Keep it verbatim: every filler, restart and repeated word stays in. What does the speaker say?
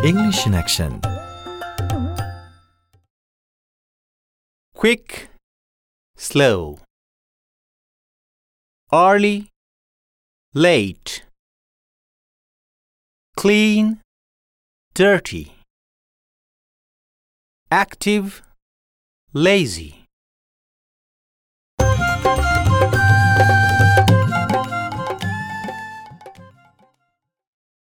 English in action. Quick, slow. Early, late. Clean, dirty. Active, lazy.